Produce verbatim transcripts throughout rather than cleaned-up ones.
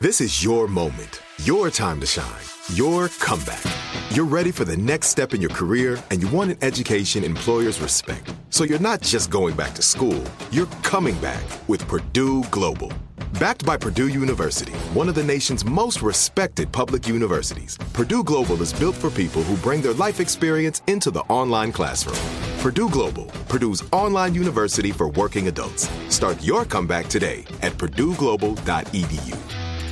This is your moment, your time to shine, your comeback. You're ready for the next step in your career, and you want an education employers respect. So you're not just going back to school, you're coming back with Purdue Global. Backed by Purdue University, one of the nation's most respected public universities, Purdue Global is built for people who bring their life experience into the online classroom. Purdue Global, Purdue's online university for working adults. Start your comeback today at purdue global dot e d u.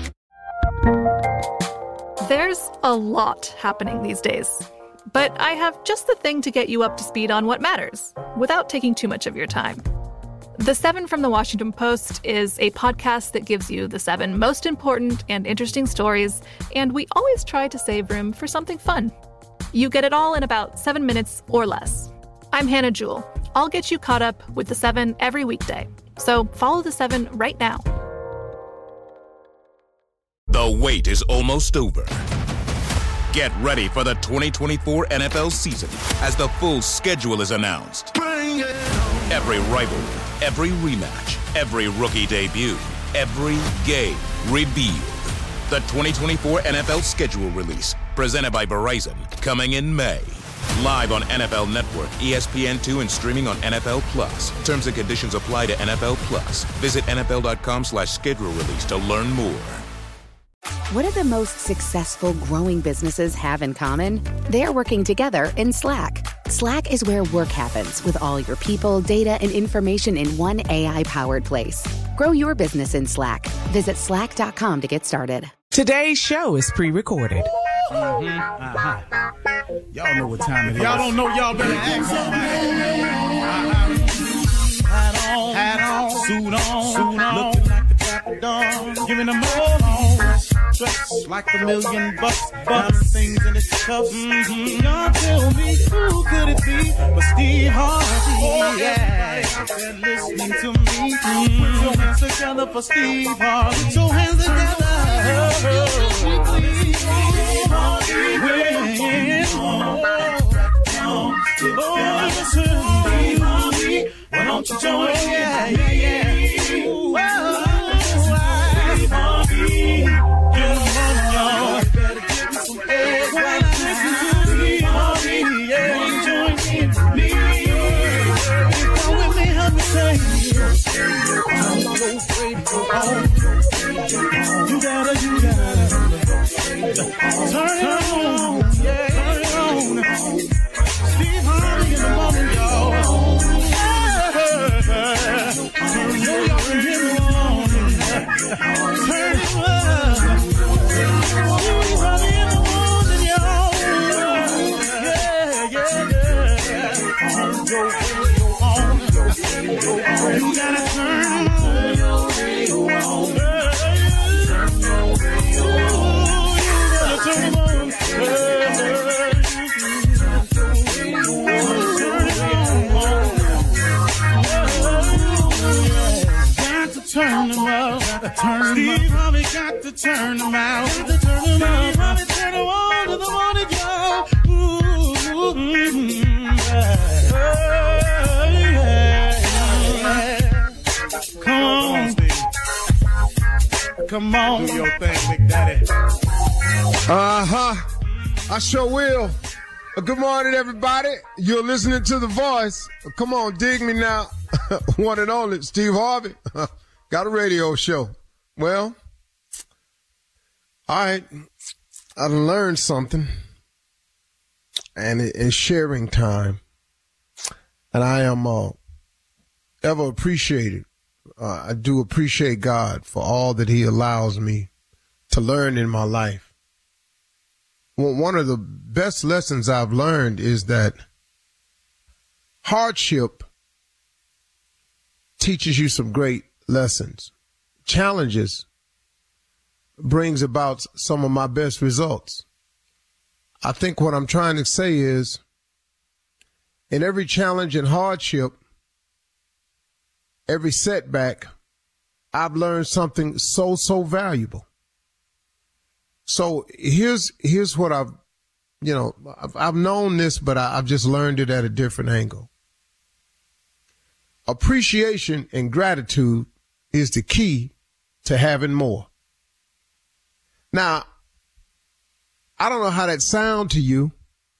There's a lot happening these days, but I have just the thing to get you up to speed on what matters, without taking too much of your time. The Seven from the Washington Post is a podcast that gives you the seven most important and interesting stories, and we always try to save room for something fun. You get it all in about seven minutes or less. I'm Hannah Jewell. I'll get you caught up with the seven every weekday. So follow the seven right now. The wait is almost over. Get ready for the twenty twenty-four N F L season as the full schedule is announced. Every rivalry, every rematch, every rookie debut, every game revealed. The twenty twenty-four N F L schedule release, presented by Verizon, coming in May. Live on N F L Network, E S P N two, and streaming on N F L Plus. Terms and conditions apply to N F L Plus. Visit N F L dot com slash schedule release to learn more. What do the most successful growing businesses have in common? They're working together in Slack. Slack is where work happens with all your people, data, and information in one A I-powered place. Grow your business in Slack. Visit slack dot com to get started. Today's show is pre-recorded. Mm-hmm. Uh-huh. Y'all know what time it is. Y'all don't know, y'all better ask somebody. Hat on, hat on, suit on, suit on, looking like the Dapper Dawn, giving them all on. Dressed like a million bucks, diamond things in its cuffs. Mm-hmm. Y'all tell me who could it be but Steve Harvey? Oh, yeah, everybody listening to me. Mm-hmm. Put your hands together for Steve Harvey. Put your hands together. Steve Harvey, why don't you join? Yeah, yeah, yeah. Ooh, wow. Steve Harvey, get them on, y'all. You better give me some head right now. Steve Harvey, yeah, join in me. Come with me, help me say, I'm so afraid to go home. You gotta, you gotta turn it on, yeah, turn it on. Steve Harvey in the morning, y'all. Turn it on, turn it on. Turn it on. Steve Harvey in the morning, y'all. Yeah, yeah, yeah. Go, go on. You gotta turn it on. Turn it on. Turn them up, turn Steve Harvey got to turn them out. Got to turn them out. Steve Harvey turn them on to the morning, y'all. Ooh, mm-hmm, yeah. Come on, Steve. Come on, do your thing, Big Daddy. Uh huh. I sure will. Uh, good morning, everybody. You're listening to The Voice. Uh, come on, dig me now. One and only Steve Harvey. Got a radio show. Well, all right. I learned something, and it is sharing time. And I am uh, ever appreciated. Uh, I do appreciate God for all that he allows me to learn in my life. Well, one of the best lessons I've learned is that hardship teaches you some great lessons. Challenges brings about some of my best results. I think what I'm trying to say is, in every challenge and hardship, every setback, I've learned something so, so valuable. So here's here's what I've, you know, I've, I've known this, but I, I've just learned it at a different angle. Appreciation and gratitude is the key to having more. Now, I don't know how that sounds to you,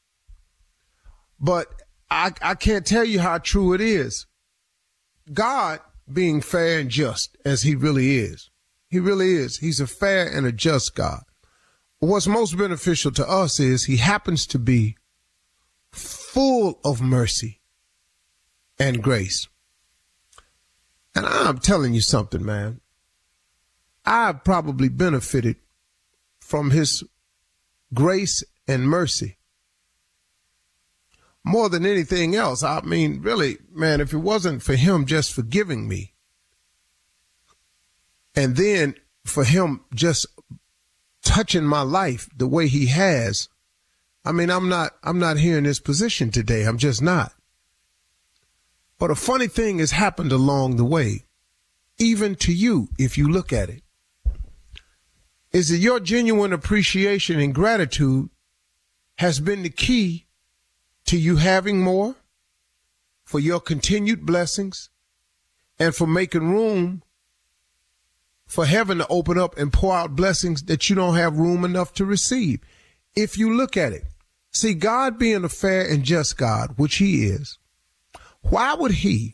but I, I can't tell you how true it is. God being fair and just as he really is. He really is. He's a fair and a just God. What's most beneficial to us is he happens to be full of mercy and grace. And I'm telling you something, man. I've probably benefited from his grace and mercy more than anything else. I mean, really, man, if it wasn't for him just forgiving me, and then for him just touching my life the way he has, I mean, I'm not, I'm not here in this position today. I'm just not. But a funny thing has happened along the way, even to you, if you look at it, is that your genuine appreciation and gratitude has been the key to you having more, for your continued blessings, and for making room for heaven to open up and pour out blessings that you don't have room enough to receive. If you look at it, see, God being a fair and just God, which he is, why would he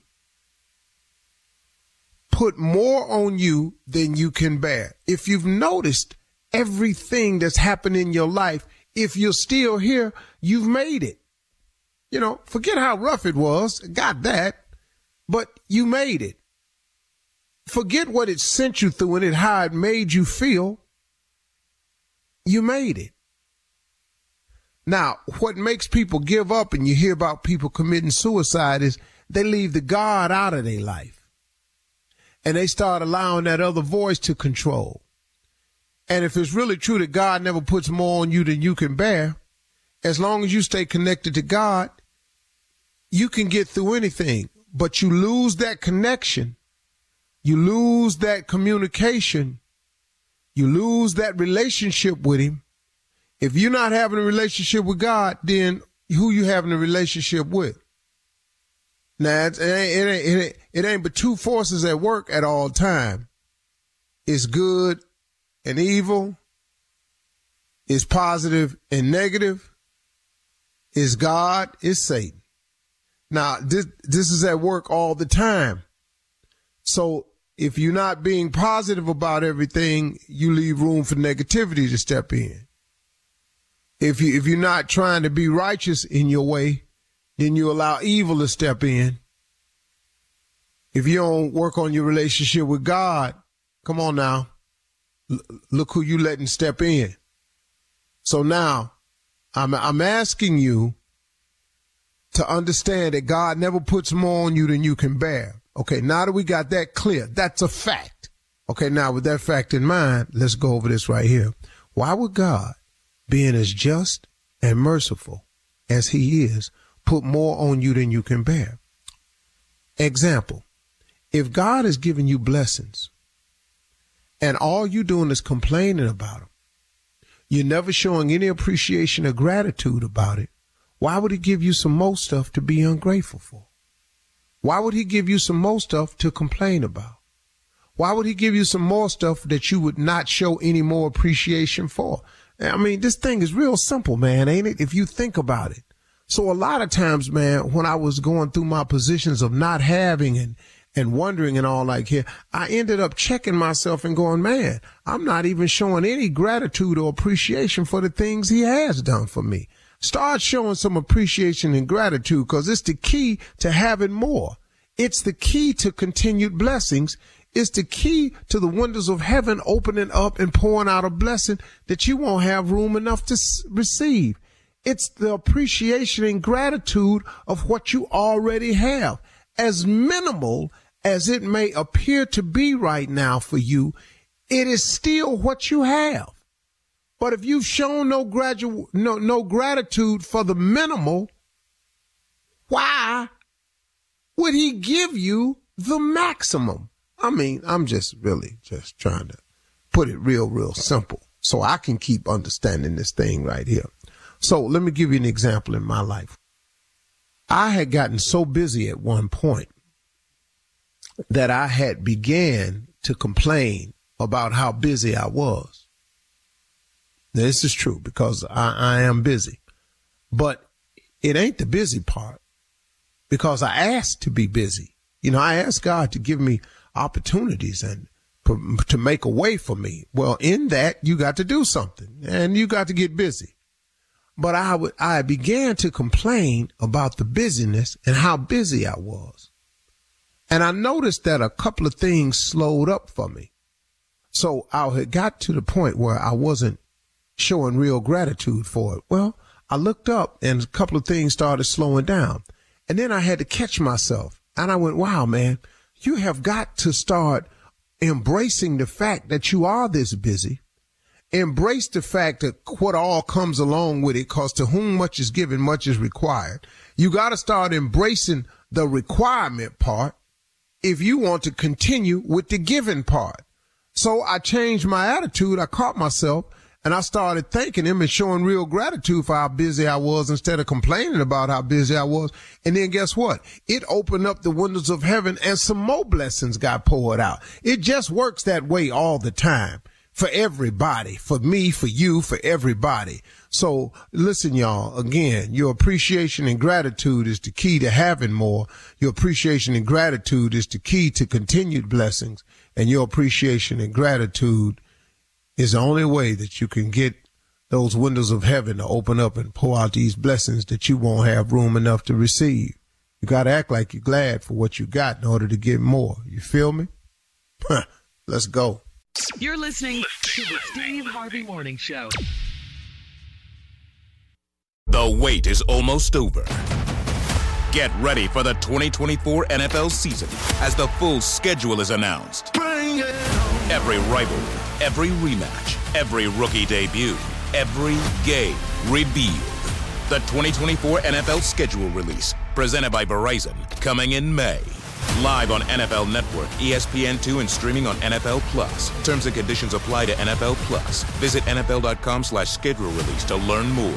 put more on you than you can bear? If you've noticed everything that's happened in your life, if you're still here, you've made it. You know, forget how rough it was. Got that. But you made it. Forget what it sent you through and it, how it made you feel. You made it. Now, what makes people give up, and you hear about people committing suicide, is they leave the God out of their life. And they start allowing that other voice to control. And if it's really true that God never puts more on you than you can bear, as long as you stay connected to God, you can get through anything. But you lose that connection. You lose that communication. You lose that relationship with him. If you're not having a relationship with God, then who you having a relationship with? Now, it ain't, it ain't, it ain't, it ain't but two forces at work at all time. It's good and evil. It's positive and negative. It's God, it's Satan. Now, this, this is at work all the time. So if you're not being positive about everything, you leave room for negativity to step in. If you, if you're not trying to be righteous in your way, then you allow evil to step in. If you don't work on your relationship with God, come on now, L- look who you letting step in. So now I'm, I'm asking you to understand that God never puts more on you than you can bear. Okay, now that we got that clear, that's a fact. Okay, now with that fact in mind, let's go over this right here. Why would God, being as just and merciful as he is, put more on you than you can bear? Example, if God has given you blessings and all you doing is complaining about them, you're never showing any appreciation or gratitude about it, why would he give you some more stuff to be ungrateful for? Why would he give you some more stuff to complain about? Why would he give you some more stuff that you would not show any more appreciation for? I mean, this thing is real simple, man, ain't it? If you think about it. So a lot of times, man, when I was going through my positions of not having and, and wondering and all like here, I ended up checking myself and going, man, I'm not even showing any gratitude or appreciation for the things he has done for me. Start showing some appreciation and gratitude, because it's the key to having more. It's the key to continued blessings. It's the key to the windows of heaven opening up and pouring out a blessing that you won't have room enough to s- receive. It's the appreciation and gratitude of what you already have. As minimal as it may appear to be right now for you, it is still what you have. But if you've shown no gradu- no, no gratitude for the minimal, why would he give you the maximum? I mean, I'm just really just trying to put it real, real simple so I can keep understanding this thing right here. So let me give you an example in my life. I had gotten so busy at one point that I had began to complain about how busy I was. This is true because I, I am busy. But it ain't the busy part because I asked to be busy. You know, I asked God to give me opportunities and to make a way for me. Well, in that, you got to do something and you got to get busy. But I would, I began to complain about the busyness and how busy I was. And I noticed that a couple of things slowed up for me. So I had got to the point where I wasn't showing real gratitude for it. Well, I looked up and a couple of things started slowing down. And then I had to catch myself. And I went, wow, man, you have got to start embracing the fact that you are this busy. Embrace the fact that what all comes along with it, because to whom much is given, much is required. You got to start embracing the requirement part if you want to continue with the giving part. So I changed my attitude. I caught myself and I started thanking him and showing real gratitude for how busy I was instead of complaining about how busy I was. And then guess what? It opened up the windows of heaven and some more blessings got poured out. It just works that way all the time for everybody, for me, for you, for everybody. So listen, y'all, again, your appreciation and gratitude is the key to having more. Your appreciation and gratitude is the key to continued blessings. And your appreciation and gratitude is the only way that you can get those windows of heaven to open up and pour out these blessings that you won't have room enough to receive. You got to act like you're glad for what you got in order to get more. You feel me? Let's go. You're listening to the Steve Harvey Morning Show. The wait is almost over. Get ready for the twenty twenty-four N F L season as the full schedule is announced. Bring it on. Every rivalry, every rematch, every rookie debut, every game revealed. The twenty twenty-four N F L schedule release, presented by Verizon, coming in May. Live on N F L Network, E S P N two, and streaming on N F L Plus. Terms and conditions apply to N F L Plus. Visit N F L dot com slash schedule release to learn more.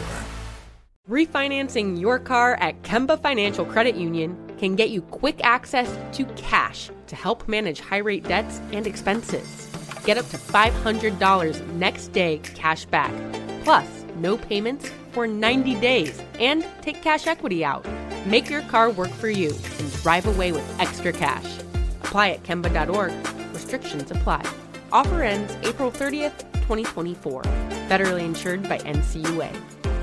Refinancing your car at Kemba Financial Credit Union can get you quick access to cash to help manage high-rate debts and expenses. Get up to five hundred dollars next day cash back, plus no payments for ninety days, and take cash equity out. Make your car work for you and drive away with extra cash. Apply at Kemba dot org. Restrictions apply. Offer ends April thirtieth, twenty twenty-four. Federally insured by N C U A.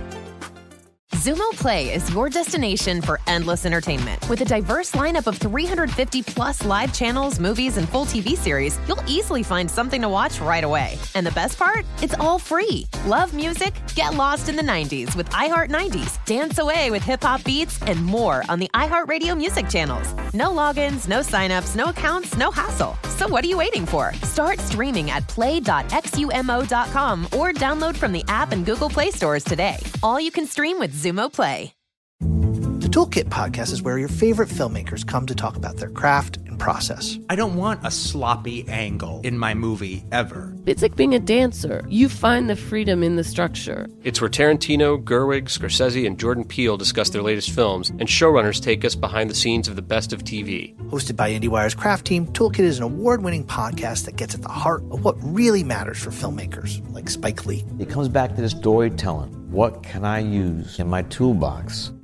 Xumo Play is your destination for endless entertainment. With a diverse lineup of three hundred fifty plus live channels, movies, and full T V series, you'll easily find something to watch right away. And the best part? It's all free. Love music? Get lost in the nineties with iHeart nineties. Dance away with hip-hop beats and more on the iHeartRadio music channels. No logins, no signups, no accounts, no hassle. So what are you waiting for? Start streaming at play dot xumo dot com or download from the app and Google Play stores today. All you can stream with Xumo Play. The Toolkit podcast is where your favorite filmmakers come to talk about their craft and process. I don't want a sloppy angle in my movie ever. It's like being a dancer. You find the freedom in the structure. It's where Tarantino, Gerwig, Scorsese, and Jordan Peele discuss their latest films, and showrunners take us behind the scenes of the best of T V. Hosted by IndieWire's craft team, Toolkit is an award-winning podcast that gets at the heart of what really matters for filmmakers, like Spike Lee. It comes back to the storytelling. What can I use in my toolbox